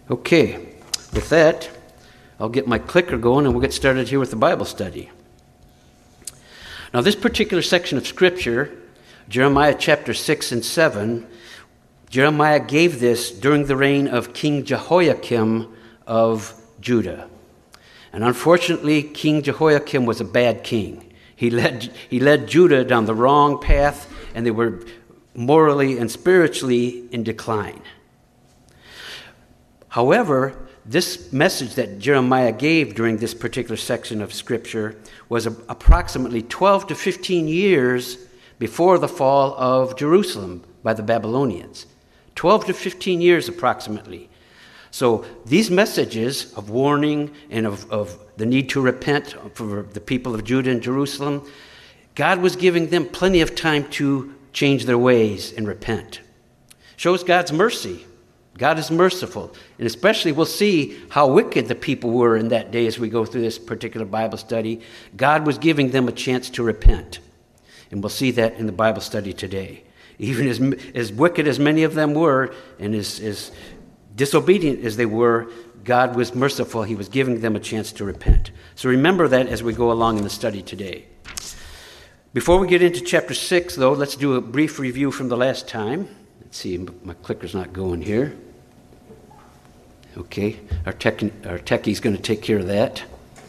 Okay, with that, I'll get my clicker going and we'll get started here with the Bible study. Now, this particular section of Scripture, Jeremiah chapter 6 and 7, Jeremiah gave this during the reign of King Jehoiakim of Judah. And unfortunately, King Jehoiakim was a bad king. He led Judah down the wrong path, and they were morally and spiritually in decline. However, this message that Jeremiah gave during this particular section of Scripture was approximately 12 to 15 years before the fall of Jerusalem by the Babylonians. 12 to 15 years approximately. So these messages of warning and of the need to repent for the people of Judah and Jerusalem, God was giving them plenty of time to change their ways and repent. Shows God's mercy. God is merciful. And especially we'll see how wicked the people were in that day as we go through this particular Bible study. God was giving them a chance to repent. And we'll see that in the Bible study today. Even as wicked as many of them were and as disobedient as they were, God was merciful. He was giving them a chance to repent. So remember that as we go along in the study today. Before we get into chapter 6, though, let's do a brief review from the last time. Let's see, my clicker's not going here. Okay, our techie's going to take care of that.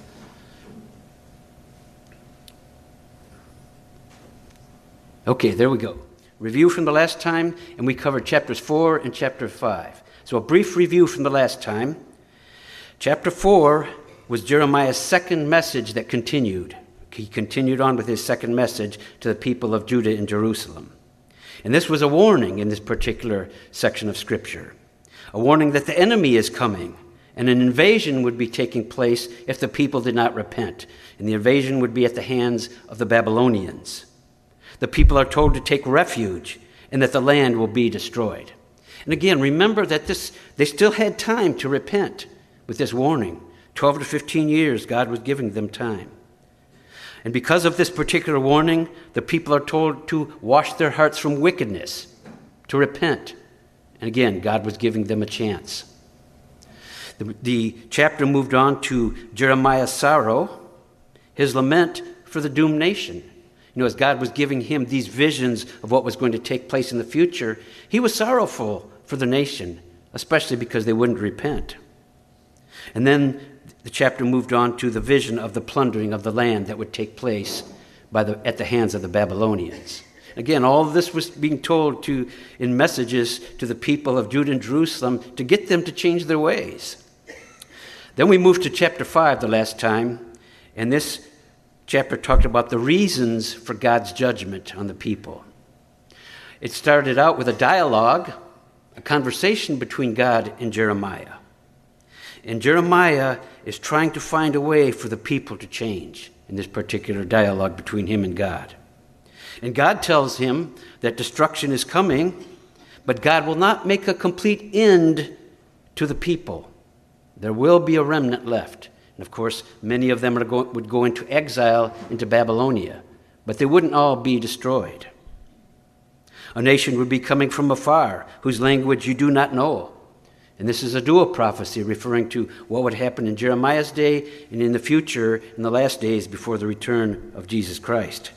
Okay, there we go. Review from the last time, and we covered chapters 4 and chapter 5. So a brief review from the last time. Chapter 4 was Jeremiah's second message that continued. He continued on with his second message to the people of Judah and Jerusalem. And this was a warning in this particular section of Scripture. A warning that the enemy is coming, and an invasion would be taking place if the people did not repent. And the invasion would be at the hands of the Babylonians. The people are told to take refuge, and that the land will be destroyed. And again, remember that they still had time to repent with this warning. 12 to 15 years, God was giving them time. And because of this particular warning, the people are told to wash their hearts from wickedness, to repent. And again, God was giving them a chance. The chapter moved on to Jeremiah's sorrow, his lament for the doomed nation. You know, as God was giving him these visions of what was going to take place in the future, he was sorrowful for the nation, especially because they wouldn't repent. And then the chapter moved on to the vision of the plundering of the land that would take place at the hands of the Babylonians. Again, all of this was being told in messages to the people of Judah and Jerusalem to get them to change their ways. Then we moved to chapter 5 the last time, and this chapter talked about the reasons for God's judgment on the people. It started out with a dialogue, a conversation between God and Jeremiah. And Jeremiah is trying to find a way for the people to change in this particular dialogue between him and God. And God tells him that destruction is coming, but God will not make a complete end to the people. There will be a remnant left. And of course, many of them would go into exile into Babylonia, but they wouldn't all be destroyed. A nation would be coming from afar, whose language you do not know. And this is a dual prophecy referring to what would happen in Jeremiah's day and in the future, in the last days before the return of Jesus Christ.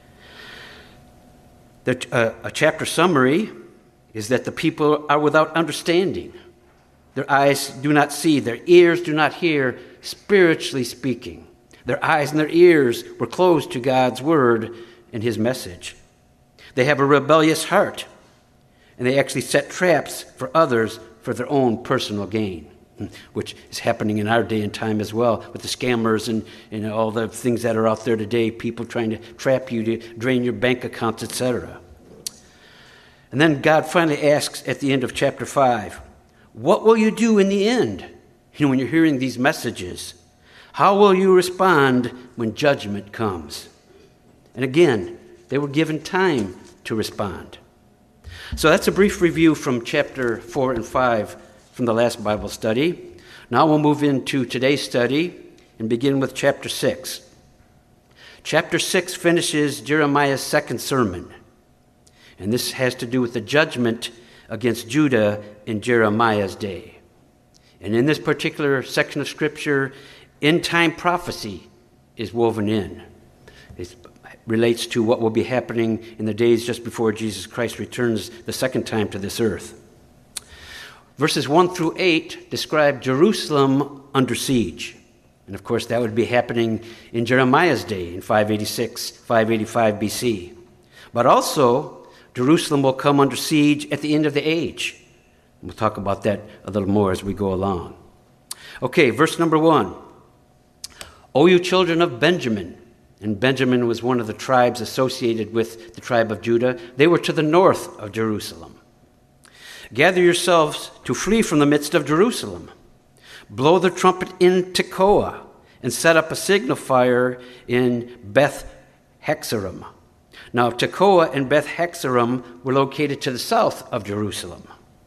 A chapter summary is that the people are without understanding. Their eyes do not see, their ears do not hear, spiritually speaking. Their eyes and their ears were closed to God's word and his message. They have a rebellious heart, and they actually set traps for others for their own personal gain, which is happening in our day and time as well with the scammers and all the things that are out there today, people trying to trap you to drain your bank accounts, etc. And then God finally asks at the end of chapter 5, what will you do in the end? You know, when you're hearing these messages, how will you respond when judgment comes? And again, they were given time to respond. So that's a brief review from chapter 4 and 5 from the last Bible study. Now we'll move into today's study and begin with chapter 6. Chapter 6 finishes Jeremiah's second sermon. And this has to do with the judgment against Judah in Jeremiah's day. And in this particular section of Scripture, end-time prophecy is woven in. It relates to what will be happening in the days just before Jesus Christ returns the second time to this earth. Verses 1 through 8 describe Jerusalem under siege. And of course, that would be happening in Jeremiah's day in 586, 585 BC. But also, Jerusalem will come under siege at the end of the age. We'll talk about that a little more as we go along. Okay, verse number 1. O you children of Benjamin. And Benjamin was one of the tribes associated with the tribe of Judah. They were to the north of Jerusalem. Gather yourselves to flee from the midst of Jerusalem. Blow the trumpet in Tekoa and set up a signifier in Beth Hexarim. Now, Tekoa and Beth Hexarim were located to the south of Jerusalem.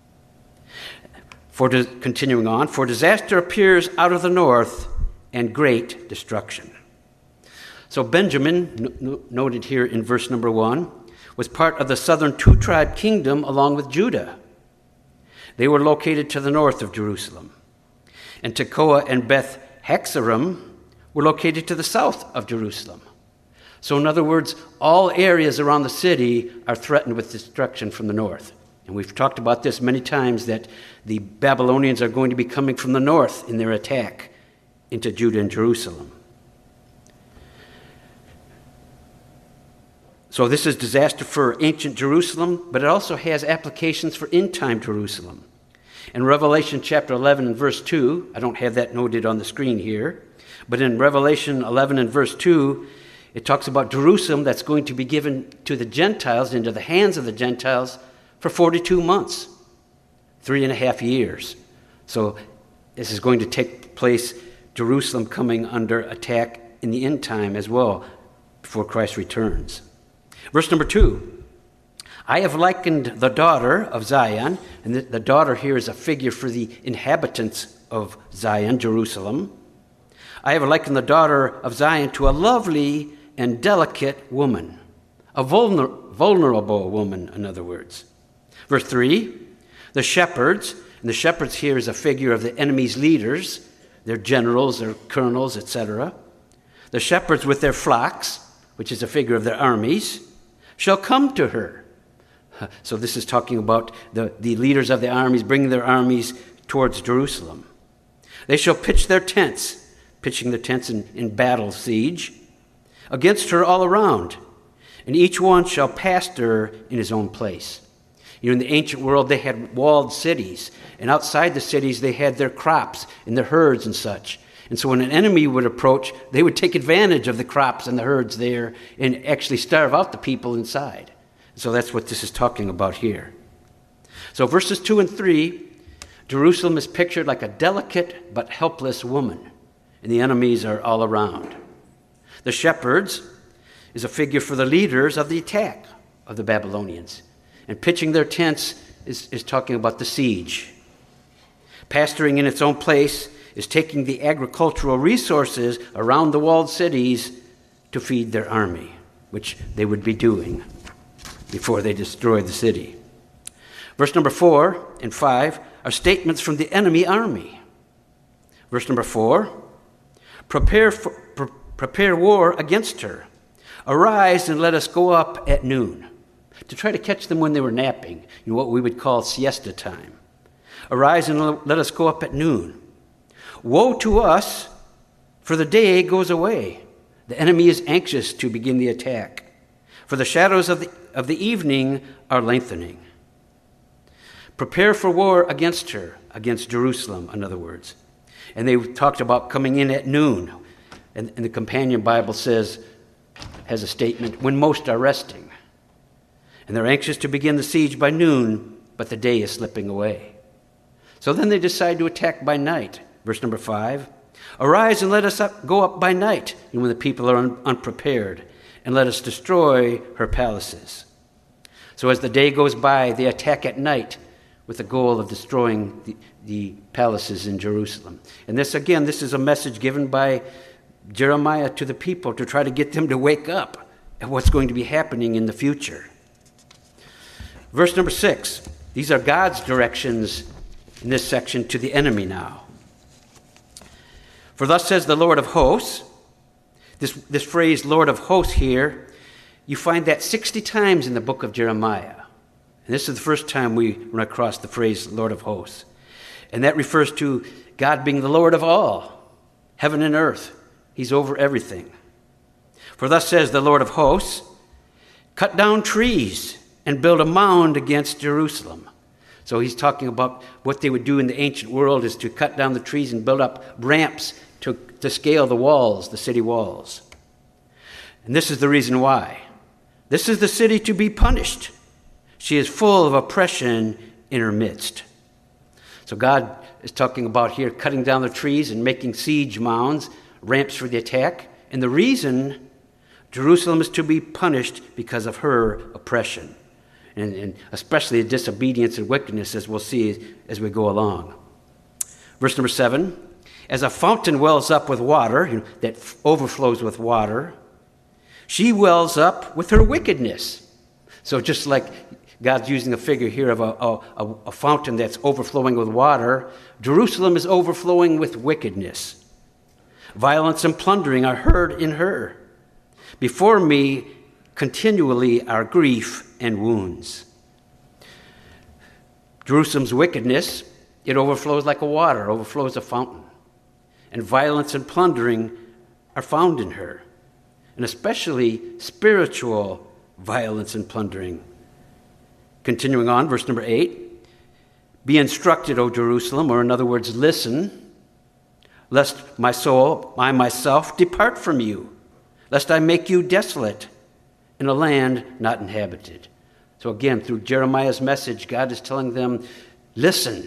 Continuing on, for disaster appears out of the north and great destruction. So Benjamin, noted here in verse number 1, was part of the southern two-tribe kingdom along with Judah. They were located to the north of Jerusalem. And Tekoa and Beth Hexarim were located to the south of Jerusalem. So in other words, all areas around the city are threatened with destruction from the north. And we've talked about this many times, that the Babylonians are going to be coming from the north in their attack into Judah and Jerusalem. So this is disaster for ancient Jerusalem, but it also has applications for end-time Jerusalem. In Revelation chapter 11 and verse 2, I don't have that noted on the screen here, but in Revelation 11 and verse 2, it talks about Jerusalem that's going to be given to the Gentiles, into the hands of the Gentiles, for 42 months, 3.5 years. So this is going to take place, Jerusalem coming under attack in the end time as well, before Christ returns. Verse number 2, I have likened the daughter of Zion, and the daughter here is a figure for the inhabitants of Zion, Jerusalem. I have likened the daughter of Zion to a lovely and delicate woman, a vulnerable woman, in other words. Verse 3, the shepherds, and the shepherds here is a figure of the enemy's leaders, their generals, their colonels, etc. The shepherds with their flocks, which is a figure of their armies, shall come to her. So this is talking about the leaders of the armies bringing their armies towards Jerusalem. They shall pitch their tents, pitching their tents in battle siege, against her all around, and each one shall pasture in his own place. You know, in the ancient world, they had walled cities, and outside the cities, they had their crops and their herds and such. And so when an enemy would approach, they would take advantage of the crops and the herds there and actually starve out the people inside. So that's what this is talking about here. So verses 2 and 3, Jerusalem is pictured like a delicate but helpless woman, and the enemies are all around. The shepherds is a figure for the leaders of the attack of the Babylonians. And pitching their tents is talking about the siege. Pasturing in its own place is taking the agricultural resources around the walled cities to feed their army, which they would be doing before they destroy the city. Verse number 4 and 5 are statements from the enemy army. Verse number 4, prepare war against her. Arise and let us go up at noon. To try to catch them when they were napping, in what we would call siesta time. Arise and let us go up at noon. Woe to us, for the day goes away. The enemy is anxious to begin the attack, for the shadows of the evening are lengthening. Prepare for war against her, against Jerusalem, in other words. And they talked about coming in at noon. And the Companion Bible has a statement, when most are resting. And they're anxious to begin the siege by noon, but the day is slipping away. So then they decide to attack by night. Verse number 5, arise and let us go up by night, and when the people are unprepared, and let us destroy her palaces. So as the day goes by, they attack at night with the goal of destroying the palaces in Jerusalem. And this is a message given by Jeremiah to the people to try to get them to wake up at what's going to be happening in the future. Verse number 6, these are God's directions in this section to the enemy now. For thus says the Lord of hosts. This phrase, Lord of hosts here, you find that 60 times in the book of Jeremiah. And this is the first time we run across the phrase Lord of hosts. And that refers to God being the Lord of all, heaven and earth. He's over everything. For thus says the Lord of hosts, cut down trees and build a mound against Jerusalem. So he's talking about what they would do in the ancient world is to cut down the trees and build up ramps to scale the walls, the city walls. And this is the reason why. This is the city to be punished. She is full of oppression in her midst. So God is talking about here cutting down the trees and making siege mounds, ramps for the attack. And the reason Jerusalem is to be punished because of her oppression. And especially the disobedience and wickedness, as we'll see as we go along. Verse number 7, as a fountain wells up with water, that overflows with water, she wells up with her wickedness. So just like God's using a figure here of a fountain that's overflowing with water, Jerusalem is overflowing with wickedness. Violence and plundering are heard in her. Before me continually are grief and wounds. Jerusalem's wickedness, it overflows like a water, overflows a fountain. And violence and plundering are found in her. And especially spiritual violence and plundering. Continuing on, verse number 8. Be instructed, O Jerusalem, or in other words, listen, lest my soul, I myself, depart from you, lest I make you desolate in a land not inhabited. So again, through Jeremiah's message, God is telling them, listen,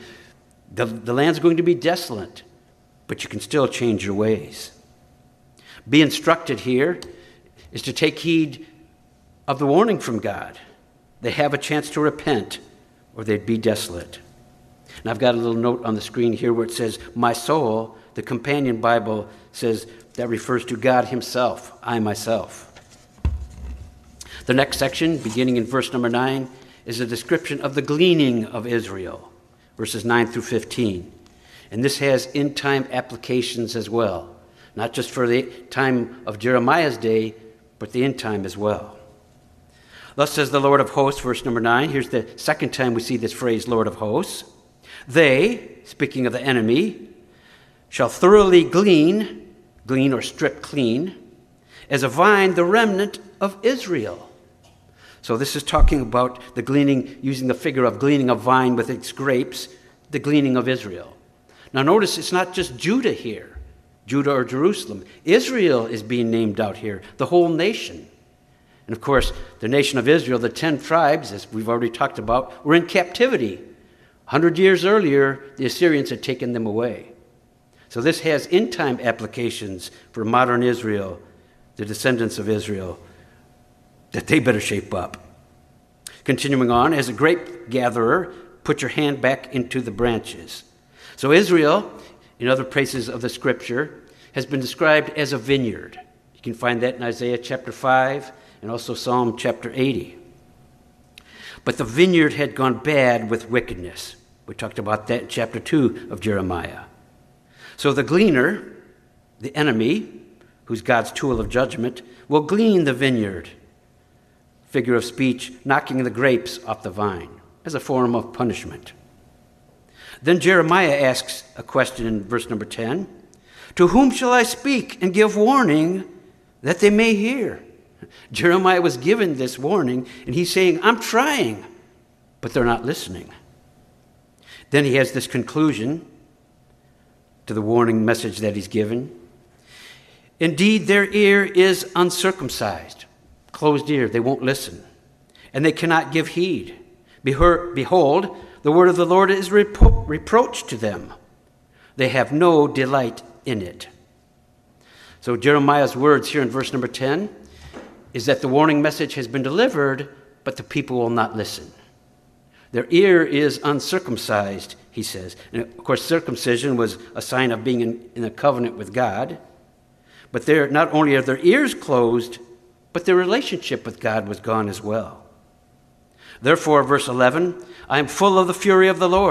the land's going to be desolate, but you can still change your ways. Be instructed here is to take heed of the warning from God. They have a chance to repent, or they'd be desolate. And I've got a little note on the screen here where it says, my soul. The Companion Bible says that refers to God himself, I myself. The next section, beginning in verse number 9, is a description of the gleaning of Israel, verses 9 through 15. And this has end-time applications as well, not just for the time of Jeremiah's day, but the end time as well. Thus says the Lord of hosts, verse number 9. Here's the second time we see this phrase, Lord of hosts. They, speaking of the enemy, shall thoroughly glean or strip clean, as a vine the remnant of Israel. So this is talking about the gleaning, using the figure of gleaning a vine with its grapes, the gleaning of Israel. Now notice it's not just Judah here, Judah or Jerusalem. Israel is being named out here, the whole nation. And of course, the nation of Israel, the 10 tribes, as we've already talked about, were in captivity. 100 years earlier, the Assyrians had taken them away. So this has end-time applications for modern Israel, the descendants of Israel, that they better shape up. Continuing on, as a grape gatherer, put your hand back into the branches. So Israel, in other places of the scripture, has been described as a vineyard. You can find that in Isaiah chapter 5 and also Psalm chapter 80. But the vineyard had gone bad with wickedness. We talked about that in chapter 2 of Jeremiah. So the gleaner, the enemy, who's God's tool of judgment, will glean the vineyard. Figure of speech, knocking the grapes off the vine as a form of punishment. Then Jeremiah asks a question in verse number 10. To whom shall I speak and give warning that they may hear? Jeremiah was given this warning, and he's saying, I'm trying, but they're not listening. Then he has this conclusion to the warning message that he's given. Indeed, their ear is uncircumcised, closed ear, they won't listen, and they cannot give heed. Behold, the word of the Lord is reproach to them. They have no delight in it. So Jeremiah's words here in verse number 10 is that the warning message has been delivered, but the people will not listen. Their ear is uncircumcised, he says. And of course, circumcision was a sign of being in a covenant with God. But not only are their ears closed, but their relationship with God was gone as well. Therefore, verse 11, I am full of the fury of the Lord.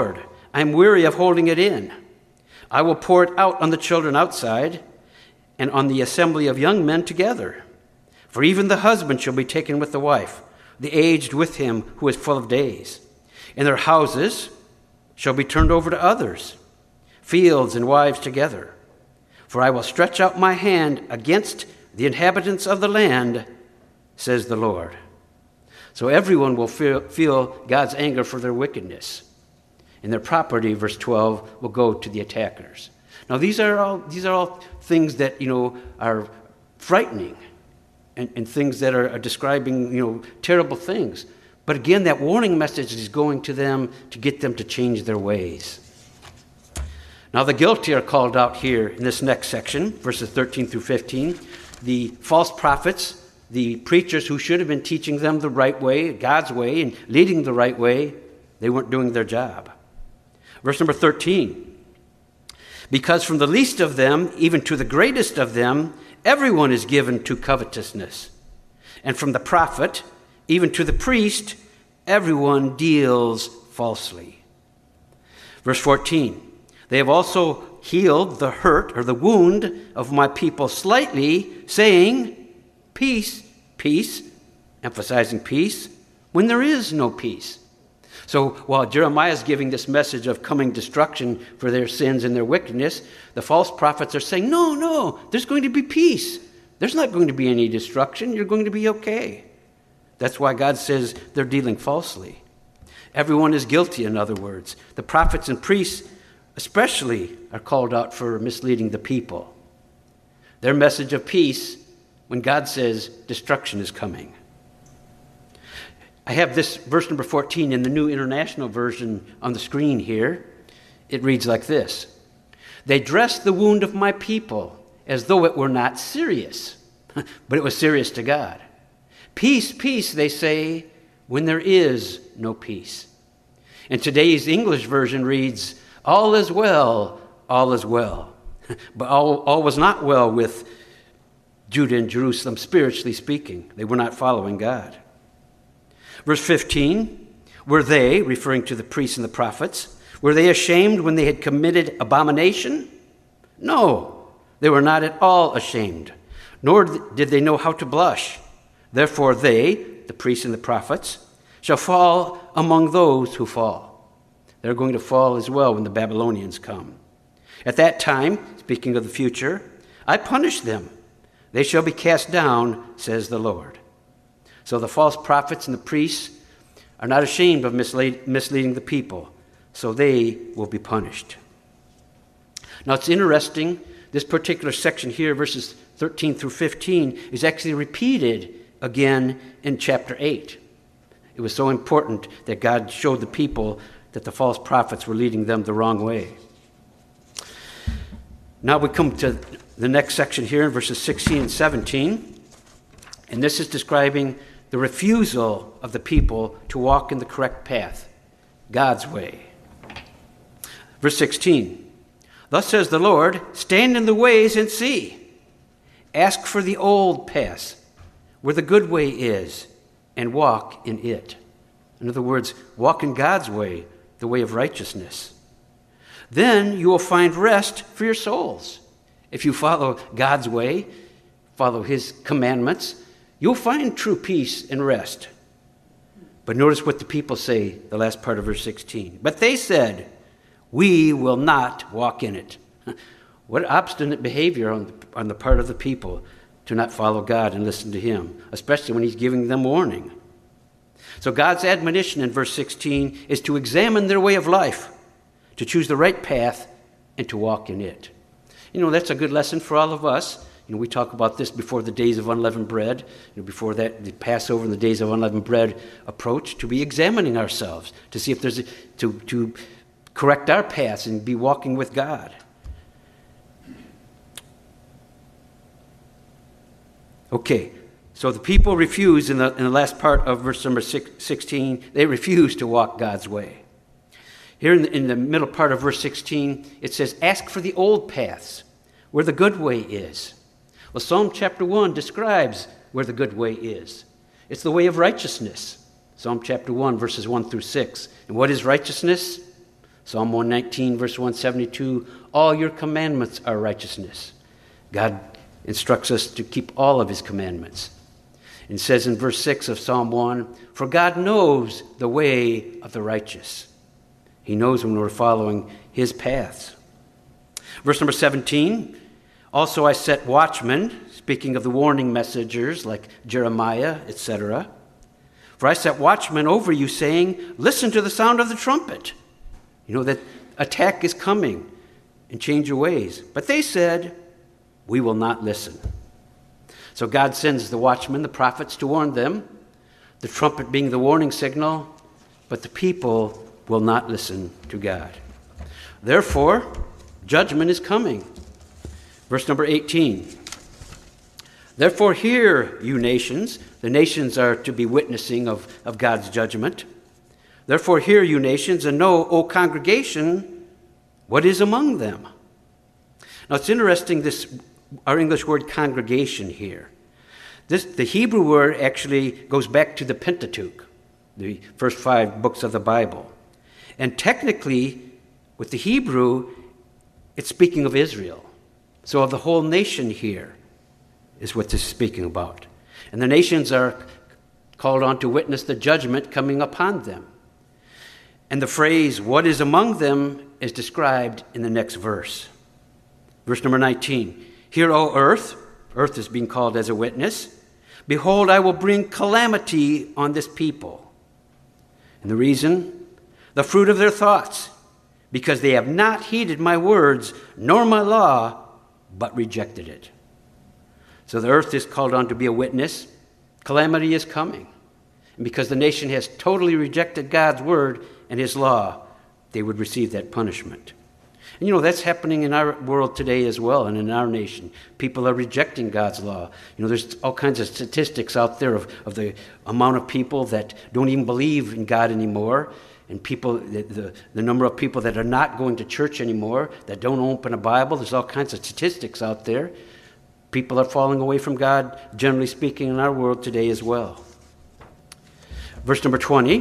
I am weary of holding it in. I will pour it out on the children outside and on the assembly of young men together. For even the husband shall be taken with the wife, the aged with him who is full of days. And their houses shall be turned over to others, fields and wives together. For I will stretch out my hand against the inhabitants of the land, says the Lord. So everyone will feel God's anger for their wickedness. And their property, verse 12, will go to the attackers. Now these are all things that, are frightening and things that are describing, terrible things. But again, that warning message is going to them to get them to change their ways. Now the guilty are called out here in this next section, verses 13 through 15. The false prophets, the preachers who should have been teaching them the right way, God's way, and leading the right way, they weren't doing their job. Verse number 13. Because from the least of them, even to the greatest of them, everyone is given to covetousness. And from the prophet, even to the priest, everyone deals falsely. Verse 14. They have also healed the hurt or the wound of my people slightly, saying, peace, peace, emphasizing peace, when there is no peace. So while Jeremiah is giving this message of coming destruction for their sins and their wickedness, the false prophets are saying, no, there's going to be peace. There's not going to be any destruction. You're going to be okay. That's why God says they're dealing falsely. Everyone is guilty, in other words. The prophets and priests especially are called out for misleading the people. Their message of peace when God says destruction is coming. I have this verse number 14 in the New International Version on the screen here. It reads like this. They dressed the wound of my people as though it were not serious, but it was serious to God. Peace, peace, they say, when there is no peace. And today's English version reads, all is well, all is well. But all was not well with Judah and Jerusalem, spiritually speaking. They were not following God. Verse 15, were they, referring to the priests and the prophets, were they ashamed when they had committed abomination? No, they were not at all ashamed, nor did they know how to blush. Therefore they, the priests and the prophets, shall fall among those who fall. They're going to fall as well when the Babylonians come. At that time, speaking of the future, I punish them. They shall be cast down, says the Lord. So the false prophets and the priests are not ashamed of misleading the people, so they will be punished. Now it's interesting, this particular section here, verses 13 through 15, is actually repeated again in chapter 8. It was so important that God showed the people that the false prophets were leading them the wrong way. Now we come to the next section here in verses 16 and 17, and this is describing the refusal of the people to walk in the correct path, God's way. Verse 16, thus says the Lord, stand in the ways and see. Ask for the old paths, where the good way is, and walk in it. In other words, walk in God's way, the way of righteousness. Then you will find rest for your souls. If you follow God's way, follow his commandments, you'll find true peace and rest. But notice what the people say, the last part of verse 16. But they said, we will not walk in it. What obstinate behavior on the part of the people to not follow God and listen to him, especially when he's giving them warning. So God's admonition in verse 16 is to examine their way of life, to choose the right path, and to walk in it. That's a good lesson for all of us. We talk about this before the days of unleavened bread. Before that, the Passover and the days of unleavened bread approach, to be examining ourselves, to see if there's to correct our paths and be walking with God. Okay, so the people refuse in the last part of verse number 16, they refuse to walk God's way. Here in the middle part of verse 16, it says, ask for the old paths, where the good way is. Well, Psalm chapter 1 describes where the good way is. It's the way of righteousness. Psalm chapter 1, verses 1 through 6. And what is righteousness? Psalm 119, verse 172, all your commandments are righteousness. God instructs us to keep all of his commandments. It says in verse 6 of Psalm 1, for God knows the way of the righteous. He knows when we're following his paths. Verse number 17, also I set watchmen, speaking of the warning messengers like Jeremiah, etc. For I set watchmen over you, saying, listen to the sound of the trumpet. You know that attack is coming, and change your ways. But they said, we will not listen. So God sends the watchmen, the prophets, to warn them, the trumpet being the warning signal, but the people will not listen to God. Therefore, judgment is coming. Verse number 18. Therefore hear, you nations. The nations are to be witnessing of God's judgment. Therefore hear, you nations, and know, O congregation, what is among them. Now it's interesting, our English word congregation here. The Hebrew word actually goes back to the Pentateuch, the first 5 books of the Bible. And technically, with the Hebrew, it's speaking of Israel. So of the whole nation here is what this is speaking about. And the nations are called on to witness the judgment coming upon them. And the phrase, what is among them, is described in the next verse. Verse number 19. Hear, O earth, earth is being called as a witness. Behold, I will bring calamity on this people. And the reason? The fruit of their thoughts, because they have not heeded my words, nor my law, but rejected it. So the earth is called on to be a witness. Calamity is coming. And because the nation has totally rejected God's word and his law, they would receive that punishment. And you know, that's happening in our world today as well, and in our nation. People are rejecting God's law. You know, there's all kinds of statistics out there of the amount of people that don't even believe in God anymore, and people, the number of people that are not going to church anymore, that don't open a Bible. There's all kinds of statistics out there. People are falling away from God, generally speaking, in our world today as well. Verse number 20,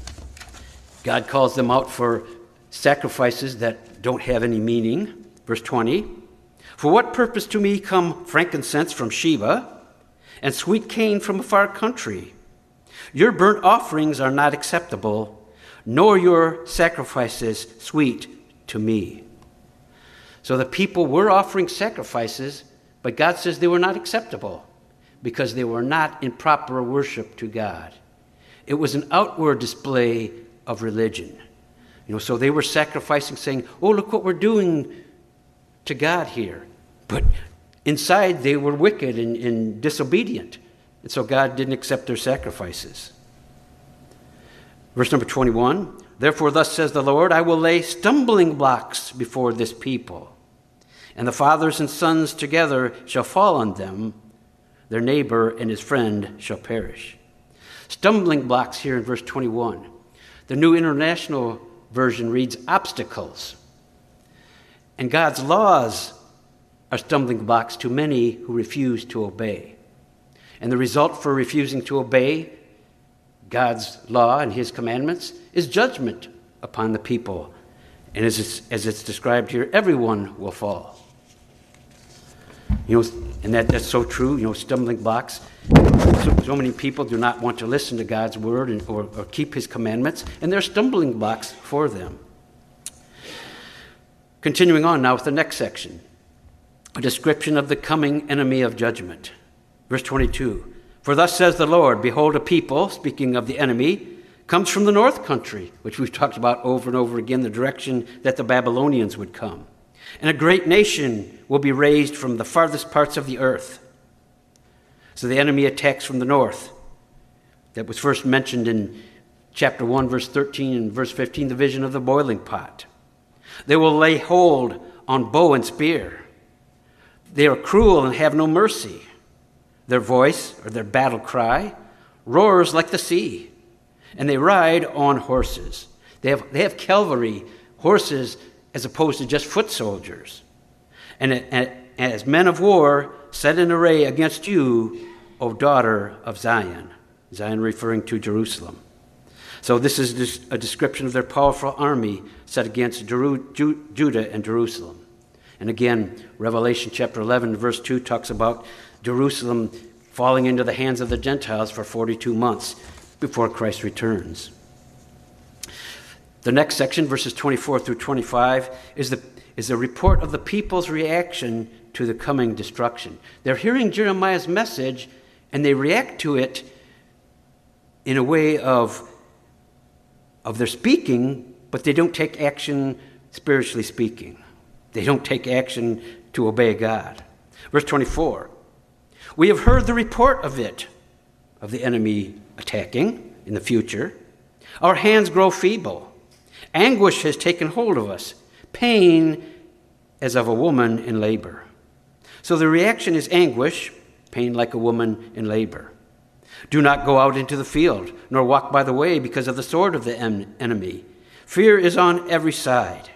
God calls them out for sacrifices that don't have any meaning. Verse 20, for what purpose to me come frankincense from Sheba and sweet cane from a far country? Your burnt offerings are not acceptable, nor your sacrifices sweet to me. So the people were offering sacrifices, but God says they were not acceptable because they were not in proper worship to God. It was an outward display of religion. You know, so they were sacrificing, saying, oh, look what we're doing to God here. But inside they were wicked and disobedient. And so God didn't accept their sacrifices. Verse number 21, therefore thus says the Lord, I will lay stumbling blocks before this people, and the fathers and sons together shall fall on them. Their neighbor and his friend shall perish. Stumbling blocks here in verse 21. The New International Version reads obstacles. And God's laws are stumbling blocks to many who refuse to obey. And the result for refusing to obey God's law and his commandments is judgment upon the people. And as it's described here, everyone will fall. You know, and that's so true, you know, stumbling blocks. So many people do not want to listen to God's word or keep his commandments, and they're stumbling blocks for them. Continuing on now with the next section, a description of the coming enemy of judgment. Verse 22, for thus says the Lord, behold, a people, speaking of the enemy, comes from the north country, which we've talked about over and over again, the direction that the Babylonians would come. And a great nation will be raised from the farthest parts of the earth. So the enemy attacks from the north. That was first mentioned in chapter 1, verse 13 and verse 15, the vision of the boiling pot. They will lay hold on bow and spear. They are cruel and have no mercy. Their voice, or their battle cry, roars like the sea, and they ride on horses. They have cavalry, horses, as opposed to just foot soldiers. And as men of war set in array against you, O daughter of Zion. Zion referring to Jerusalem. So this is a description of their powerful army set against Judah and Jerusalem. And again, Revelation chapter 11, verse 2 talks about Jerusalem falling into the hands of the Gentiles for 42 months before Christ returns. The next section, verses 24 through 25, is a report of the people's reaction to the coming destruction. They're hearing Jeremiah's message, and they react to it in a way of their speaking, but they don't take action spiritually speaking. They don't take action to obey God. Verse 24, we have heard the report of it, of the enemy attacking in the future. Our hands grow feeble. Anguish has taken hold of us, pain as of a woman in labor. So the reaction is anguish, pain like a woman in labor. Do not go out into the field, nor walk by the way because of the sword of the enemy. Fear is on every side.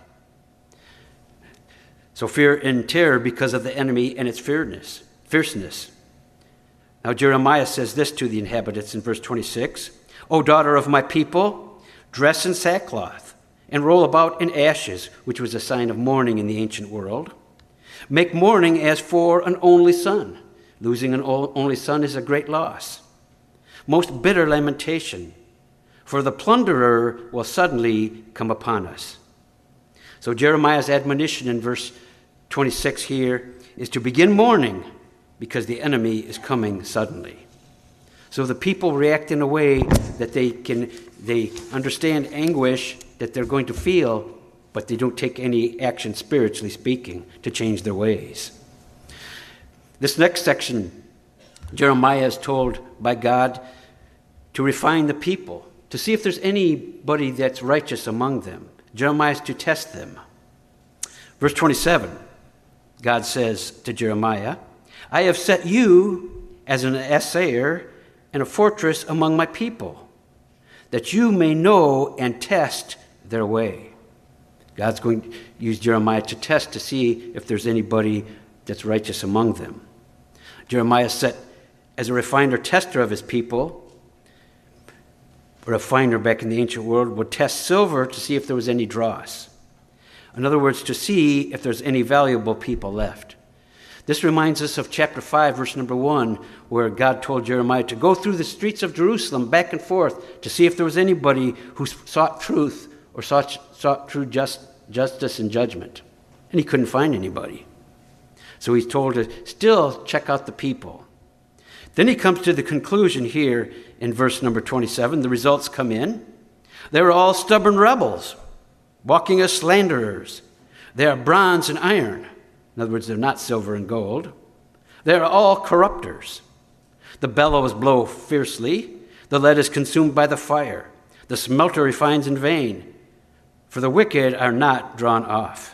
So fear and terror because of the enemy and its fierceness. Now Jeremiah says this to the inhabitants in verse 26, O daughter of my people, dress in sackcloth and roll about in ashes, which was a sign of mourning in the ancient world. Make mourning as for an only son. Losing an only son is a great loss. Most bitter lamentation, for the plunderer will suddenly come upon us. So Jeremiah's admonition in verse 26 here is to begin mourning because the enemy is coming suddenly. So the people react in a way that they understand anguish that they're going to feel, but they don't take any action spiritually speaking to change their ways. This next section, Jeremiah is told by God to refine the people, to see if there's anybody that's righteous among them. Jeremiah is to test them. Verse 27, God says to Jeremiah, I have set you as an assayer and a fortress among my people, that you may know and test their way. God's going to use Jeremiah to test to see if there's anybody that's righteous among them. Jeremiah is set as a refiner, tester of his people. A refiner back in the ancient world would test silver to see if there was any dross. In other words, to see if there's any valuable people left. This reminds us of chapter 5, verse number 1, where God told Jeremiah to go through the streets of Jerusalem back and forth to see if there was anybody who sought truth or sought true justice and judgment. And he couldn't find anybody. So he's told to still check out the people. Then he comes to the conclusion here in verse number 27. The results come in. They were all stubborn rebels, walking as slanderers. They are bronze and iron. In other words, they're not silver and gold. They are all corrupters. The bellows blow fiercely. The lead is consumed by the fire. The smelter refines in vain. For the wicked are not drawn off.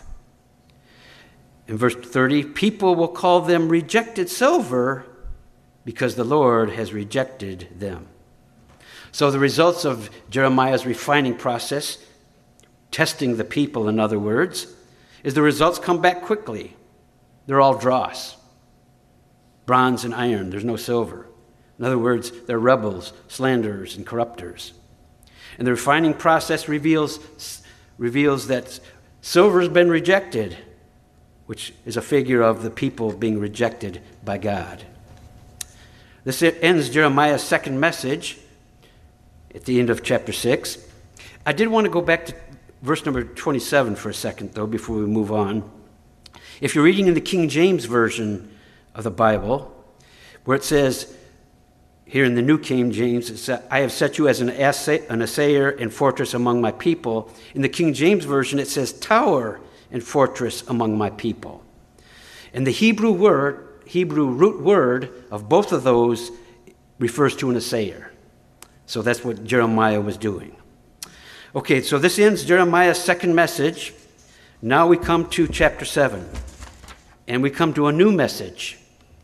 In verse 30, people will call them rejected silver because the Lord has rejected them. So the results of Jeremiah's refining process, testing the people, in other words, is the results come back quickly. They're all dross, bronze and iron. There's no silver. In other words, they're rebels, slanderers, and corrupters. And the refining process reveals that silver has been rejected, which is a figure of the people being rejected by God. This ends Jeremiah's second message at the end of chapter 6. I did want to go back to verse number 27 for a second, though, before we move on. If you're reading in the King James Version of the Bible, where it says, here in the New King James, it says, I have set you as an assayer and fortress among my people. In the King James Version, it says tower and fortress among my people. And the Hebrew root word of both of those refers to an assayer. So that's what Jeremiah was doing. Okay, so this ends Jeremiah's second message. Now we come to chapter 7, and we come to a new message.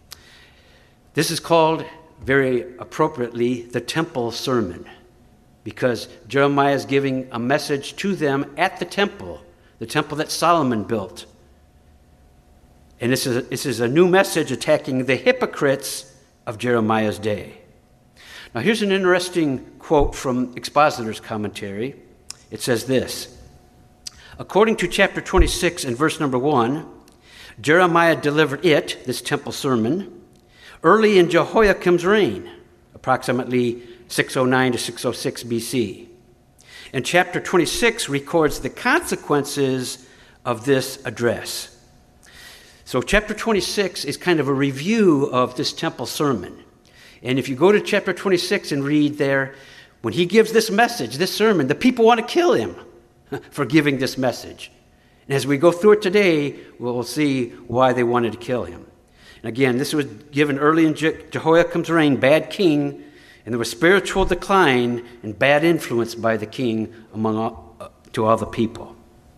This is called, very appropriately, the Temple Sermon, because Jeremiah is giving a message to them at the temple that Solomon built. And this is a new message attacking the hypocrites of Jeremiah's day. Now here's an interesting quote from Expositor's commentary. It says this: according to chapter 26 and verse number 1, Jeremiah delivered it, this temple sermon, early in Jehoiakim's reign, approximately 609 to 606 BC. And chapter 26 records the consequences of this address. So chapter 26 is kind of a review of this temple sermon. And if you go to chapter 26 and read there, when he gives this message, this sermon, the people want to kill him for giving this message. And as we go through it today, we'll see why they wanted to kill him. And again, this was given early in Jehoiakim's reign, bad king, and there was spiritual decline and bad influence by the king to all the people.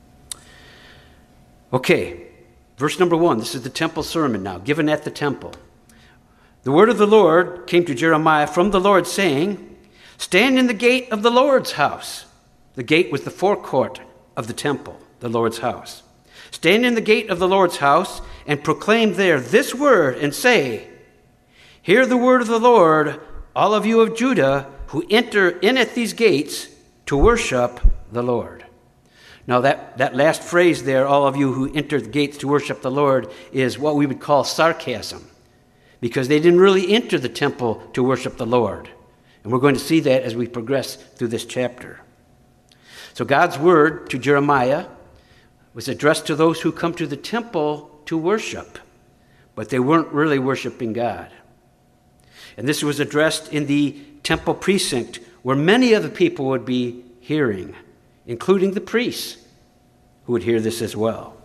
Okay, verse number 1. This is the temple sermon now, given at the temple. The word of the Lord came to Jeremiah from the Lord, saying, stand in the gate of the Lord's house. The gate was the forecourt of the temple, the Lord's house. Stand in the gate of the Lord's house and proclaim there this word and say, hear the word of the Lord, all of you of Judah who enter in at these gates to worship the Lord. Now that last phrase there, all of you who enter the gates to worship the Lord, is what we would call sarcasm, because they didn't really enter the temple to worship the Lord. And we're going to see that as we progress through this chapter. So God's word to Jeremiah was addressed to those who come to the temple to worship, but they weren't really worshiping God. And this was addressed in the temple precinct, where many of the people would be hearing, including the priests, who would hear this as well.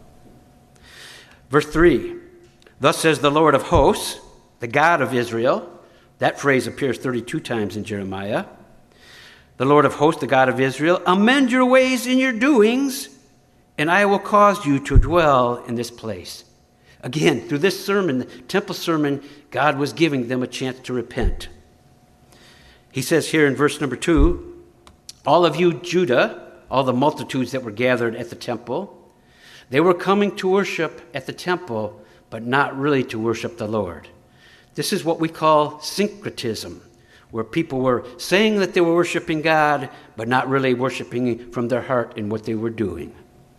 Verse 3, thus says the Lord of hosts, the God of Israel. That phrase appears 32 times in Jeremiah. The Lord of hosts, the God of Israel, amend your ways in your doings, and I will cause you to dwell in this place. Again, through this sermon, the temple sermon, God was giving them a chance to repent. He says here in verse number 2, all of you, Judah, all the multitudes that were gathered at the temple, they were coming to worship at the temple, but not really to worship the Lord. This is what we call syncretism, where people were saying that they were worshiping God, but not really worshiping from their heart in what they were doing.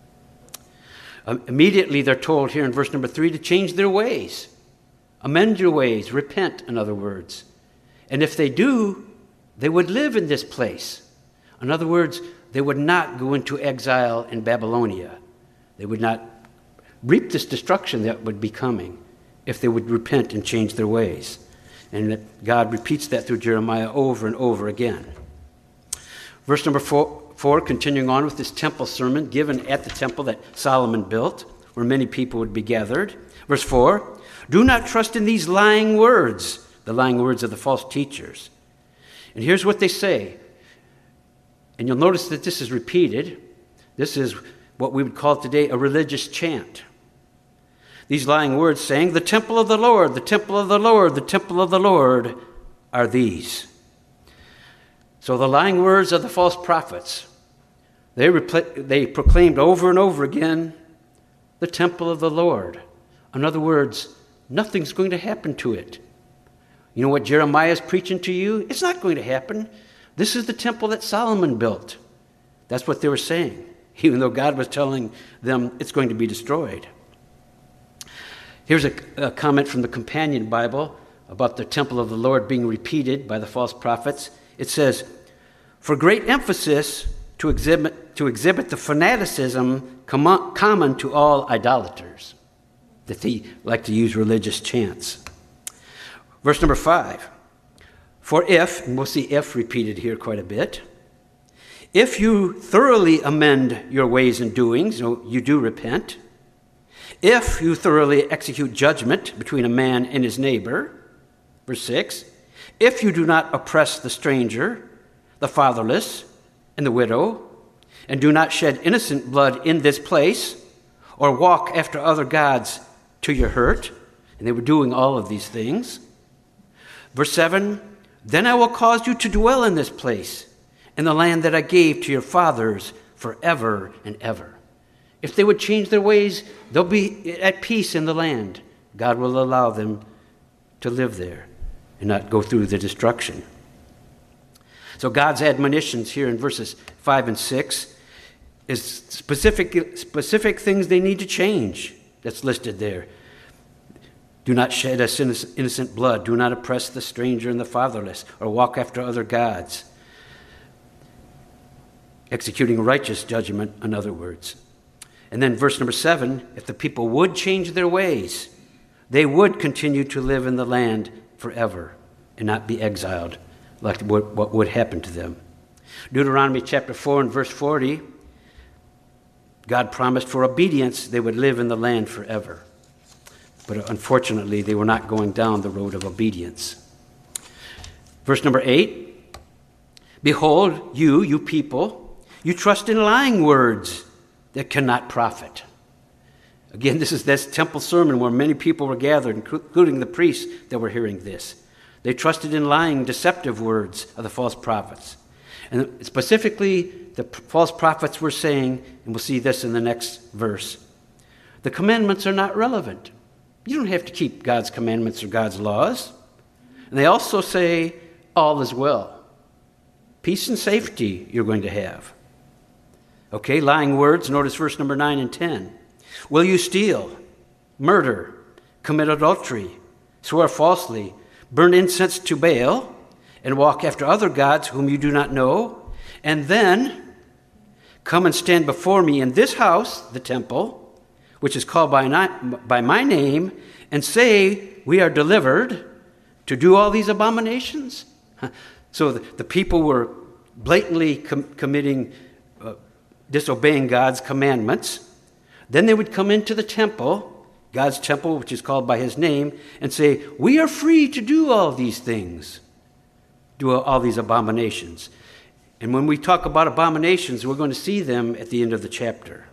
Immediately they're told here in verse number 3 to change their ways. Amend your ways, repent, in other words. And if they do, they would live in this place. In other words, they would not go into exile in Babylonia. They would not reap this destruction that would be coming if they would repent and change their ways. And that God repeats that through Jeremiah over and over again. Verse number 4, continuing on with this temple sermon given at the temple that Solomon built, where many people would be gathered. Verse 4, do not trust in these lying words, the lying words of the false teachers. And here's what they say. And you'll notice that this is repeated. This is what we would call today a religious chant. These lying words saying, the temple of the Lord, the temple of the Lord, the temple of the Lord are these. So the lying words of the false prophets, they proclaimed over and over again, the temple of the Lord. In other words, nothing's going to happen to it. You know what Jeremiah is preaching to you? It's not going to happen. This is the temple that Solomon built. That's what they were saying, even though God was telling them it's going to be destroyed. Here's a comment from the Companion Bible about the temple of the Lord being repeated by the false prophets. It says, for great emphasis to exhibit the fanaticism common to all idolaters, that they like to use religious chants. Verse number 5, for if, and we'll see if repeated here quite a bit, if you thoroughly amend your ways and doings, you do repent, if you thoroughly execute judgment between a man and his neighbor, verse 6, if you do not oppress the stranger, the fatherless, and the widow, and do not shed innocent blood in this place, or walk after other gods to your hurt, and they were doing all of these things. Verse 7, then I will cause you to dwell in this place, in the land that I gave to your fathers forever and ever. If they would change their ways, they'll be at peace in the land. God will allow them to live there and not go through the destruction. So God's admonitions here in verses 5 and 6 is specific things they need to change. That's listed there. Do not shed innocent blood. Do not oppress the stranger and the fatherless, or walk after other gods. Executing righteous judgment, in other words. And then verse number 7, if the people would change their ways, they would continue to live in the land forever and not be exiled like what would happen to them. Deuteronomy chapter 4 and verse 40, God promised for obedience they would live in the land forever. But unfortunately, they were not going down the road of obedience. Verse number 8, behold, you people, you trust in lying words that cannot profit. Again, this is this temple sermon where many people were gathered, including the priests that were hearing this. They trusted in lying, deceptive words of the false prophets. And specifically, the false prophets were saying, and we'll see this in the next verse, the commandments are not relevant. You don't have to keep God's commandments or God's laws. And they also say, all is well. Peace and safety you're going to have. Okay, lying words, notice verse number 9 and 10. Will you steal, murder, commit adultery, swear falsely, burn incense to Baal, and walk after other gods whom you do not know, and then come and stand before me in this house, the temple, which is called by my name, and say, we are delivered to do all these abominations? So the people were blatantly committing, disobeying God's commandments. Then they would come into the temple, God's temple, which is called by his name, and say, we are free to do all these things, do all these abominations. And when we talk about abominations, we're going to see them at the end of the chapter.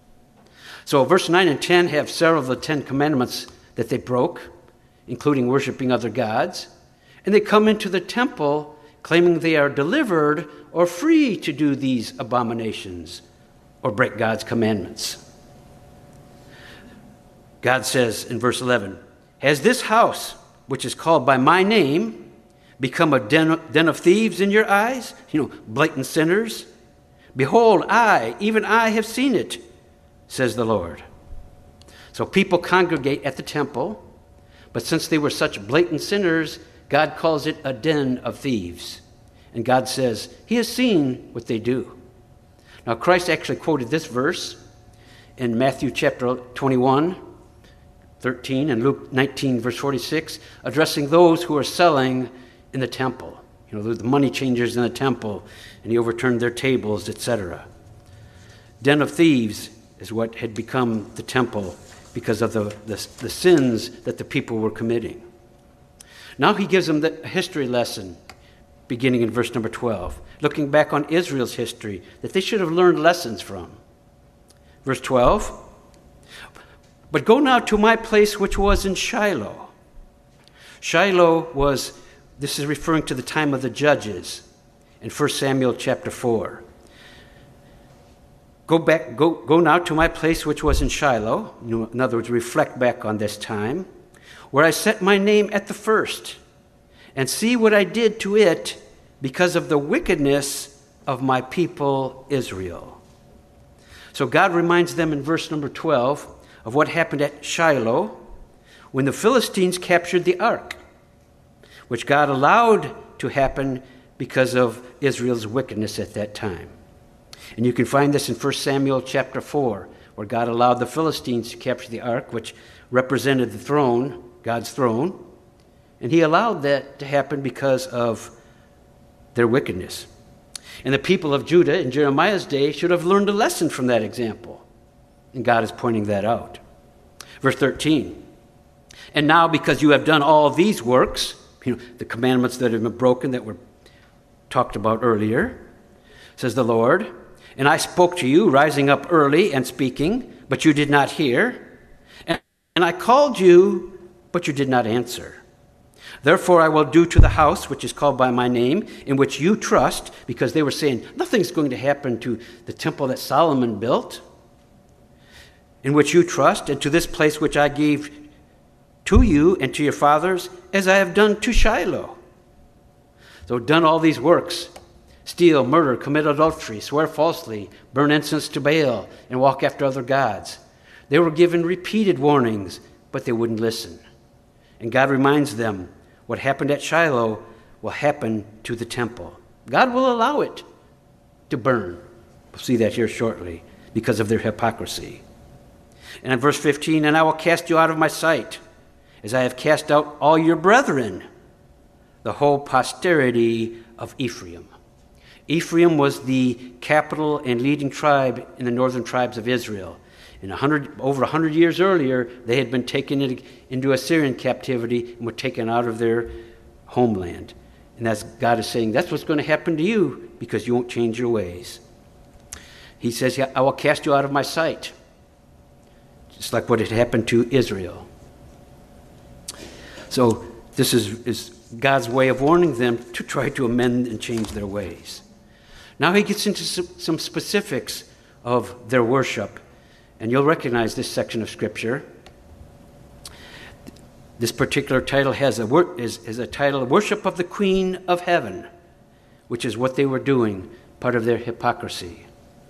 So verse 9 and 10 have several of the 10 commandments that they broke, including worshiping other gods. And they come into the temple claiming they are delivered or free to do these abominations or break God's commandments. God says in verse 11, has this house, which is called by my name, become a den of thieves in your eyes? Blatant sinners? Behold, even I have seen it, says the Lord. So people congregate at the temple, but since they were such blatant sinners, God calls it a den of thieves. And God says, he has seen what they do. Now, Christ actually quoted this verse in Matthew chapter 21, 13, and Luke 19, verse 46, addressing those who are selling in the temple. The money changers in the temple, and he overturned their tables, etc. Den of thieves is what had become the temple because of the sins that the people were committing. Now he gives them the history lesson beginning in verse number 12, looking back on Israel's history that they should have learned lessons from. Verse 12, but go now to my place which was in Shiloh. Shiloh this is referring to the time of the judges in 1 Samuel chapter 4. Go now to my place which was in Shiloh. In other words, reflect back on this time, where I set my name at the first, and see what I did to it because of the wickedness of my people Israel. So God reminds them in verse number 12 of what happened at Shiloh when the Philistines captured the ark, which God allowed to happen because of Israel's wickedness at that time. And you can find this in 1 Samuel chapter 4, where God allowed the Philistines to capture the ark, which represented the throne, God's throne. And he allowed that to happen because of their wickedness. And the people of Judah in Jeremiah's day should have learned a lesson from that example. And God is pointing that out. Verse 13, and now because you have done all these works, the commandments that have been broken that were talked about earlier, says the Lord, and I spoke to you, rising up early and speaking, but you did not hear. And I called you, but you did not answer. Therefore I will do to the house, which is called by my name, in which you trust, because they were saying, nothing's going to happen to the temple that Solomon built, in which you trust, and to this place which I gave to you and to your fathers, as I have done to Shiloh. So done all these works steal, murder, commit adultery, swear falsely, burn incense to Baal, and walk after other gods. They were given repeated warnings, but they wouldn't listen. And God reminds them what happened at Shiloh will happen to the temple. God will allow it to burn. We'll see that here shortly because of their hypocrisy. And in verse 15, and I will cast you out of my sight, as I have cast out all your brethren, the whole posterity of Ephraim. Ephraim was the capital and leading tribe in the northern tribes of Israel. And over 100 years earlier, they had been taken into Assyrian captivity and were taken out of their homeland. And as God is saying, that's what's going to happen to you because you won't change your ways. He says, I will cast you out of my sight, just like what had happened to Israel. So this is God's way of warning them to try to amend and change their ways. Now he gets into some specifics of their worship. And you'll recognize this section of Scripture. This particular title is a title, Worship of the Queen of Heaven, which is what they were doing, part of their hypocrisy.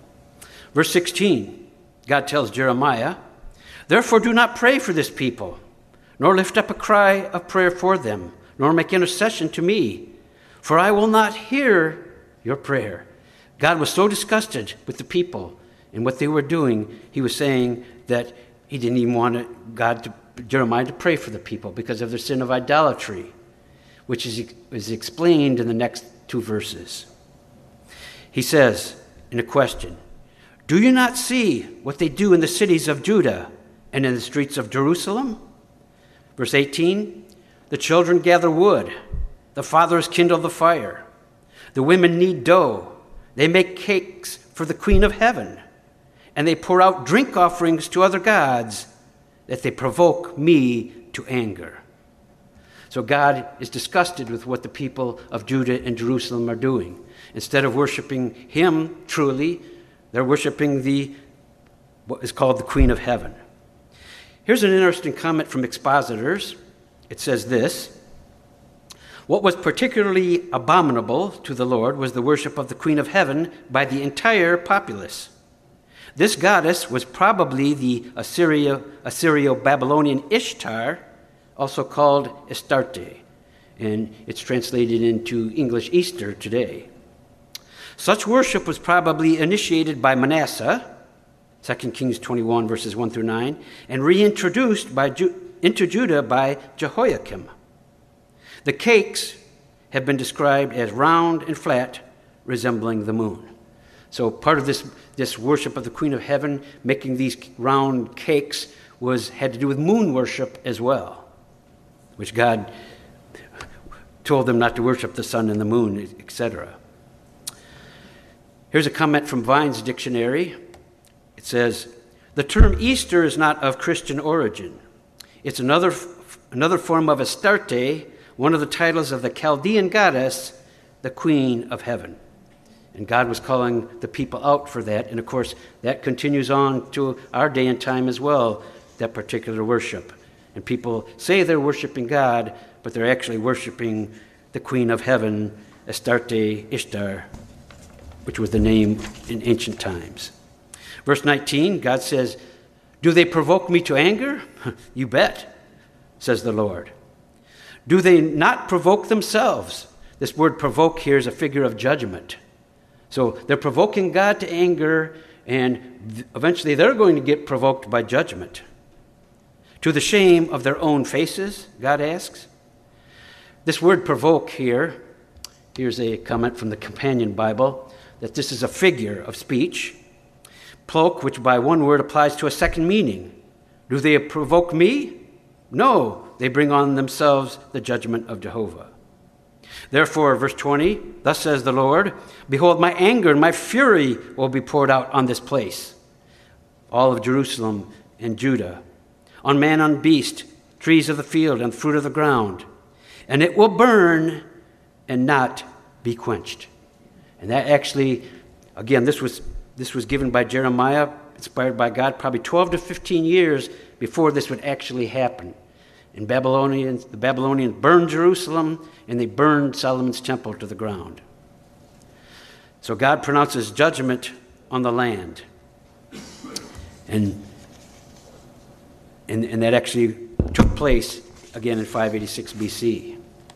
Verse 16, God tells Jeremiah, therefore do not pray for this people, nor lift up a cry of prayer for them, nor make intercession to me, for I will not hear your prayer. God was so disgusted with the people and what they were doing, he was saying that he didn't even want Jeremiah to pray for the people because of their sin of idolatry, which is explained in the next two verses. He says in a question, do you not see what they do in the cities of Judah and in the streets of Jerusalem? Verse 18, the children gather wood, the fathers kindle the fire, the women knead dough, they make cakes for the Queen of Heaven, and they pour out drink offerings to other gods, that they provoke me to anger. So God is disgusted with what the people of Judah and Jerusalem are doing. Instead of worshiping him truly, they're worshiping what is called the Queen of Heaven. Here's an interesting comment from expositors. It says this, what was particularly abominable to the Lord was the worship of the Queen of Heaven by the entire populace. This goddess was probably the Assyrio-Babylonian Ishtar, also called Astarte, and it's translated into English Easter today. Such worship was probably initiated by Manasseh, 2 Kings 21, verses 1 through 9, and reintroduced into Judah by Jehoiakim. The cakes have been described as round and flat, resembling the moon. So part of this worship of the Queen of Heaven, making these round cakes, had to do with moon worship as well, which God told them not to worship the sun and the moon, etc. Here's a comment from Vine's dictionary. It says, the term Easter is not of Christian origin. It's another form of Astarte, one of the titles of the Chaldean goddess, the Queen of Heaven. And God was calling the people out for that. And of course, that continues on to our day and time as well, that particular worship. And people say they're worshiping God, but they're actually worshiping the Queen of Heaven, Astarte, Ishtar, which was the name in ancient times. Verse 19, God says, do they provoke me to anger? You bet, says the Lord. Do they not provoke themselves? This word provoke here is a figure of judgment. So they're provoking God to anger, and eventually they're going to get provoked by judgment. To the shame of their own faces, God asks. This word provoke here, here's a comment from the Companion Bible, that this is a figure of speech. Ploke, which by one word applies to a second meaning. Do they provoke me? No, they bring on themselves the judgment of Jehovah. Therefore, verse 20, thus says the Lord, behold, my anger and my fury will be poured out on this place, all of Jerusalem and Judah, on man, on beast, trees of the field, and fruit of the ground, and it will burn and not be quenched. And that actually, again, this was given by Jeremiah, inspired by God, probably 12 to 15 years before this would actually happen. And the Babylonians burned Jerusalem, and they burned Solomon's temple to the ground. So God pronounces judgment on the land. And that actually took place again in 586 BC.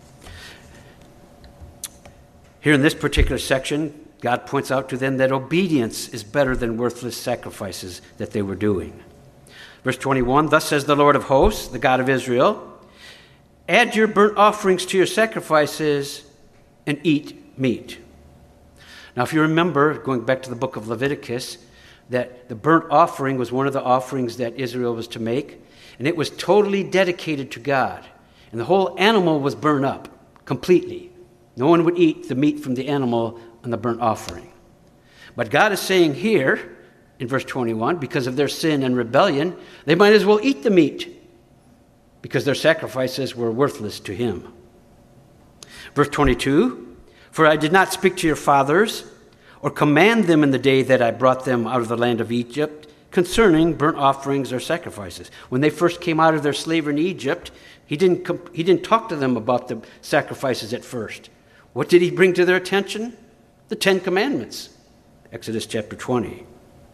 Here in this particular section, God points out to them that obedience is better than worthless sacrifices that they were doing. Verse 21, thus says the Lord of hosts, the God of Israel, add your burnt offerings to your sacrifices and eat meat. Now, if you remember, going back to the book of Leviticus, that the burnt offering was one of the offerings that Israel was to make, and it was totally dedicated to God. And the whole animal was burned up completely. No one would eat the meat from the animal on the burnt offering. But God is saying here, in verse 21, because of their sin and rebellion, they might as well eat the meat, because their sacrifices were worthless to him. Verse 22, for I did not speak to your fathers, or command them in the day that I brought them out of the land of Egypt, concerning burnt offerings or sacrifices. When they first came out of their slavery in Egypt, he didn't talk to them about the sacrifices at first. What did he bring to their attention? The 10 Commandments, Exodus chapter 20.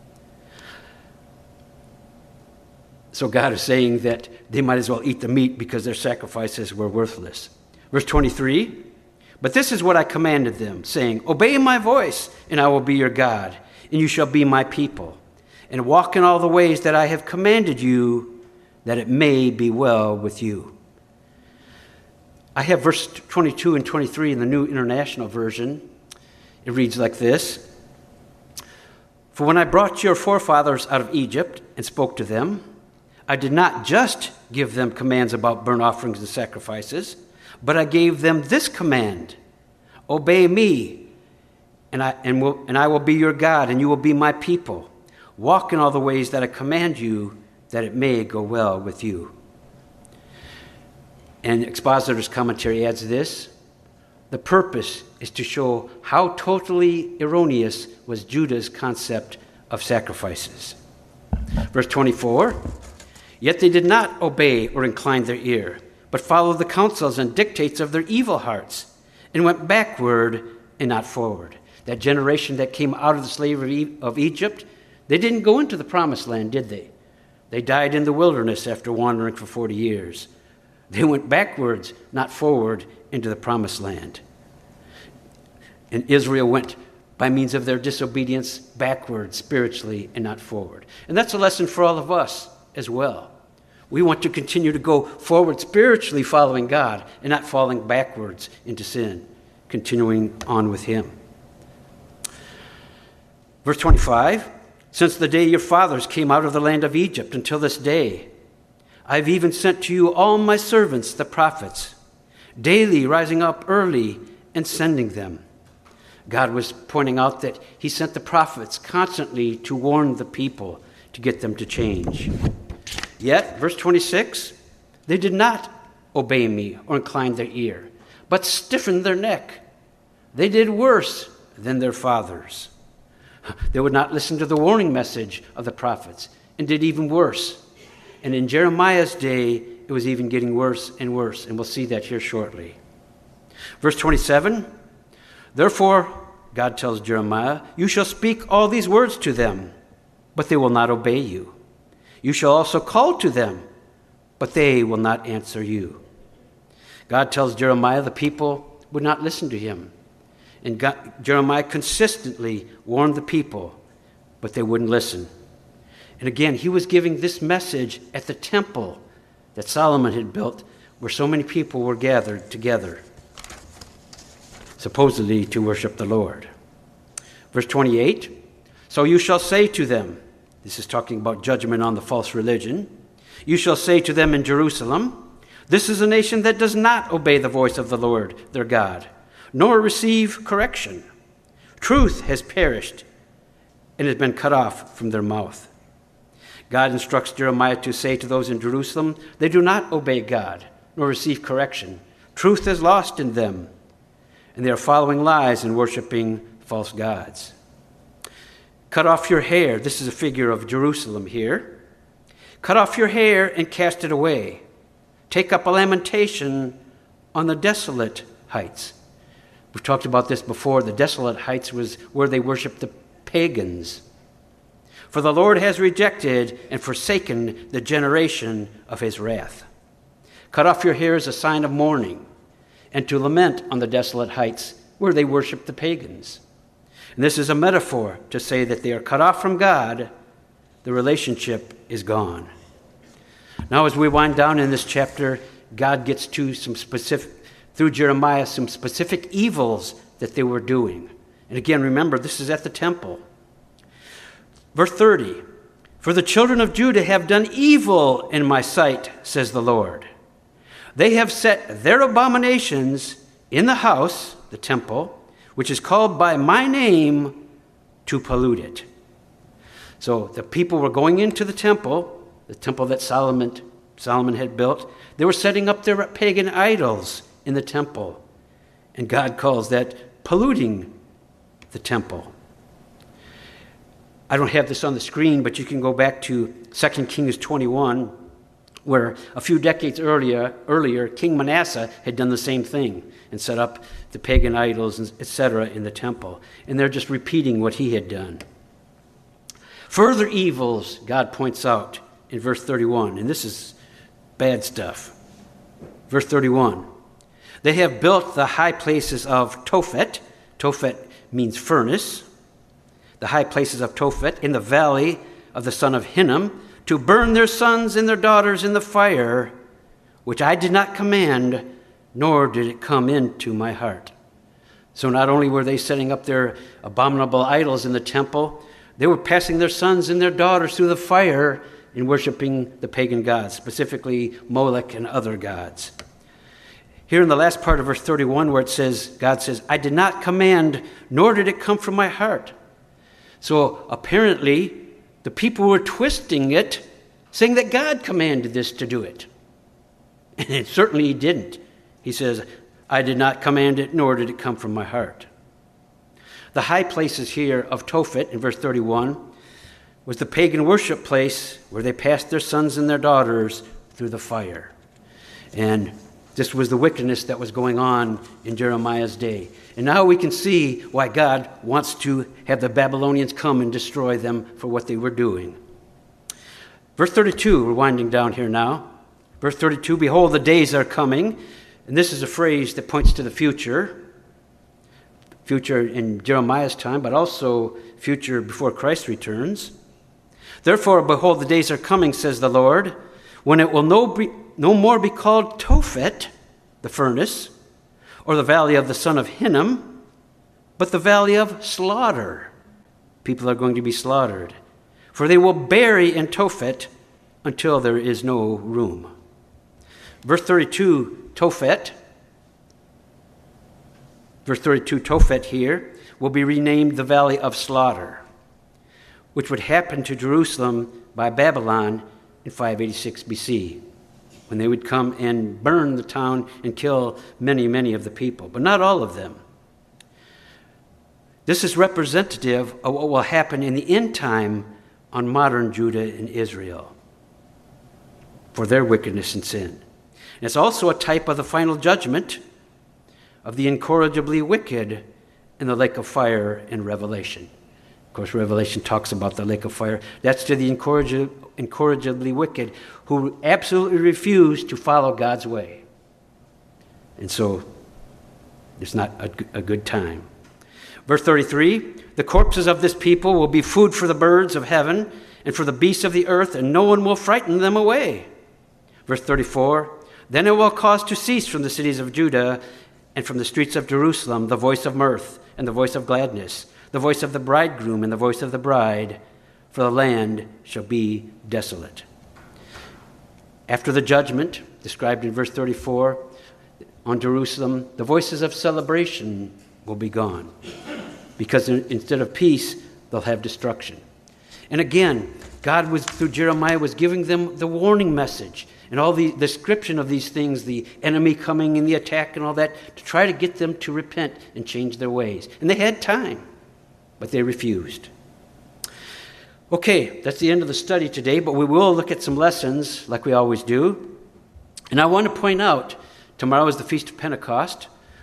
So God is saying that they might as well eat the meat because their sacrifices were worthless. Verse 23, but this is what I commanded them, saying, obey my voice, and I will be your God, and you shall be my people, and walk in all the ways that I have commanded you, that it may be well with you. I have verse 22 and 23 in the New International Version. It reads like this, for when I brought your forefathers out of Egypt and spoke to them, I did not just give them commands about burnt offerings and sacrifices, but I gave them this command, obey me, and I will be your God, and you will be my people. Walk in all the ways that I command you, that it may go well with you. And Expositor's commentary adds this, the purpose is to show how totally erroneous was Judah's concept of sacrifices. Verse 24, yet they did not obey or incline their ear, but followed the counsels and dictates of their evil hearts, and went backward and not forward. That generation that came out of the slavery of Egypt, they didn't go into the promised land, did they? They died in the wilderness after wandering for 40 years. They went backwards, not forward, into the promised land. And Israel went, by means of their disobedience, backwards spiritually and not forward. And that's a lesson for all of us as well. We want to continue to go forward spiritually following God and not falling backwards into sin, continuing on with him. Verse 25, since the day your fathers came out of the land of Egypt until this day, I've even sent to you all my servants, the prophets, daily rising up early and sending them. God was pointing out that he sent the prophets constantly to warn the people, to get them to change. Yet, verse 26, they did not obey me or incline their ear, but stiffened their neck. They did worse than their fathers. They would not listen to the warning message of the prophets and did even worse. And in Jeremiah's day, it was even getting worse and worse, and we'll see that here shortly. Verse 27, therefore, God tells Jeremiah, you shall speak all these words to them, but they will not obey you. You shall also call to them, but they will not answer you. God tells Jeremiah the people would not listen to him. And Jeremiah consistently warned the people, but they wouldn't listen. And again, he was giving this message at the temple that Solomon had built, where so many people were gathered together, supposedly to worship the Lord. Verse 28, so you shall say to them, this is talking about judgment on the false religion, you shall say to them in Jerusalem, this is a nation that does not obey the voice of the Lord, their God, nor receive correction. Truth has perished and has been cut off from their mouth. God instructs Jeremiah to say to those in Jerusalem, they do not obey God, nor receive correction. Truth is lost in them, and they are following lies and worshiping false gods. Cut off your hair. This is a figure of Jerusalem here. Cut off your hair and cast it away. Take up a lamentation on the desolate heights. We've talked about this before. The desolate heights was where they worshiped the pagans. For the Lord has rejected and forsaken the generation of his wrath. Cut off your hair as a sign of mourning, and to lament on the desolate heights where they worship the pagans. And this is a metaphor to say that they are cut off from God. The relationship is gone. Now, as we wind down in this chapter, God gets to through Jeremiah, some specific evils that they were doing. And again, remember, this is at the temple. Verse 30, for the children of Judah have done evil in my sight, says the Lord. They have set their abominations in the house, the temple, which is called by my name, to pollute it. So the people were going into the temple that Solomon had built. They were setting up their pagan idols in the temple. And God calls that polluting the temple. I don't have this on the screen, but you can go back to 2 Kings 21, where a few decades earlier, King Manasseh had done the same thing and set up the pagan idols, etc., in the temple. And they're just repeating what he had done. Further evils, God points out in verse 31, and this is bad stuff. Verse 31, they have built the high places of Tophet. Tophet means furnace. The high places of Tophet in the valley of the son of Hinnom, to burn their sons and their daughters in the fire, which I did not command, nor did it come into my heart. So not only were they setting up their abominable idols in the temple, they were passing their sons and their daughters through the fire in worshiping the pagan gods, specifically Molech and other gods. Here in the last part of verse 31 where it says, God says, I did not command, nor did it come from my heart. So apparently, the people were twisting it, saying that God commanded this to do it. And certainly he didn't. He says, I did not command it, nor did it come from my heart. The high places here of Tophet in verse 31 was the pagan worship place where they passed their sons and their daughters through the fire. And this was the wickedness that was going on in Jeremiah's day. And now we can see why God wants to have the Babylonians come and destroy them for what they were doing. Verse 32, we're winding down here now. Verse 32, behold, the days are coming. And this is a phrase that points to the future in Jeremiah's time, but also future before Christ returns. Therefore, behold, the days are coming, says the Lord, when it will no more be called Tophet, the furnace, or the valley of the son of Hinnom, but the valley of slaughter. People are going to be slaughtered. For they will bury in Tophet until there is no room. Verse 32, Tophet. Verse 32, Tophet here will be renamed the valley of slaughter, which would happen to Jerusalem by Babylon in 586 BC, when they would come and burn the town and kill many, many of the people, but not all of them. This is representative of what will happen in the end time on modern Judah and Israel for their wickedness and sin. And it's also a type of the final judgment of the incorrigibly wicked in the lake of fire in Revelation. Of course, Revelation talks about the lake of fire. That's to the incorrigibly wicked who absolutely refuse to follow God's way. And so, it's not a good time. Verse 33, the corpses of this people will be food for the birds of heaven and for the beasts of the earth, and no one will frighten them away. Verse 34, then it will cause to cease from the cities of Judah and from the streets of Jerusalem the voice of mirth and the voice of gladness, the voice of the bridegroom and the voice of the bride, for the land shall be desolate. After the judgment, described in verse 34, on Jerusalem, the voices of celebration will be gone, because instead of peace, they'll have destruction. And again, God was, through Jeremiah, was giving them the warning message and all the description of these things, the enemy coming and the attack and all that, to try to get them to repent and change their ways. And they had time, but they refused. Okay, that's the end of the study today, but we will look at some lessons like we always do. And I want to point out, tomorrow is the Feast of Pentecost.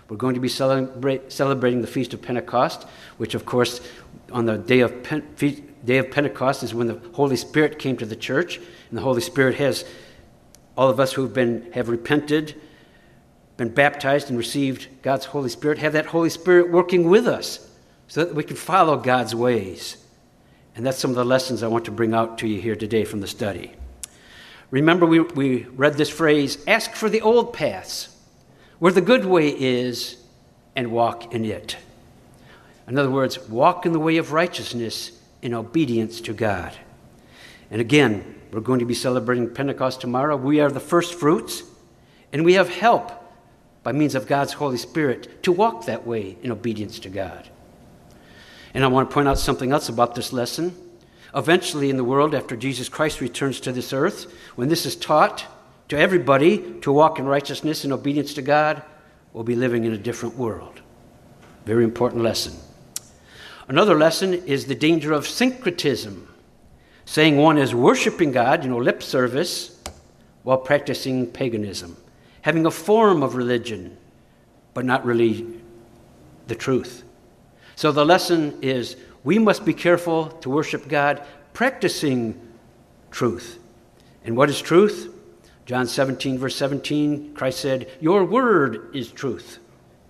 We're going to be celebrating the Feast of Pentecost, which, of course, on the day of Pentecost is when the Holy Spirit came to the church, and the Holy Spirit has all of us who have repented, been baptized, and received God's Holy Spirit, have that Holy Spirit working with us so that we can follow God's ways. And that's some of the lessons I want to bring out to you here today from the study. Remember, we read this phrase, ask for the old paths, where the good way is, and walk in it. In other words, walk in the way of righteousness in obedience to God. And again, we're going to be celebrating Pentecost tomorrow. We are the first fruits, and we have help by means of God's Holy Spirit to walk that way in obedience to God. And I want to point out something else about this lesson. Eventually in the world, after Jesus Christ returns to this earth, when this is taught to everybody to walk in righteousness and obedience to God, we'll be living in a different world. Very important lesson. Another lesson is the danger of syncretism, saying one is worshiping God, lip service, while practicing paganism, having a form of religion, but not really the truth. So the lesson is we must be careful to worship God practicing truth. And what is truth? John 17, verse 17, Christ said, your word is truth.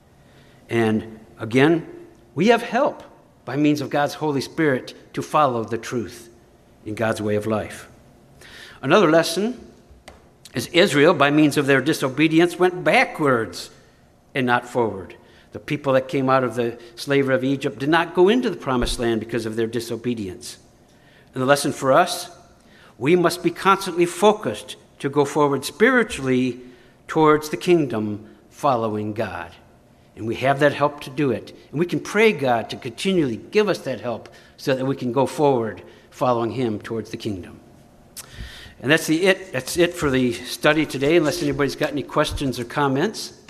And again, we have help by means of God's Holy Spirit to follow the truth in God's way of life. Another lesson is Israel, by means of their disobedience, went backwards and not forward. The people that came out of the slavery of Egypt did not go into the promised land because of their disobedience. And the lesson for us, we must be constantly focused to go forward spiritually towards the kingdom, following God. And we have that help to do it. And we can pray God to continually give us that help so that we can go forward following him towards the kingdom. And that's it for the study today, unless anybody's got any questions or comments.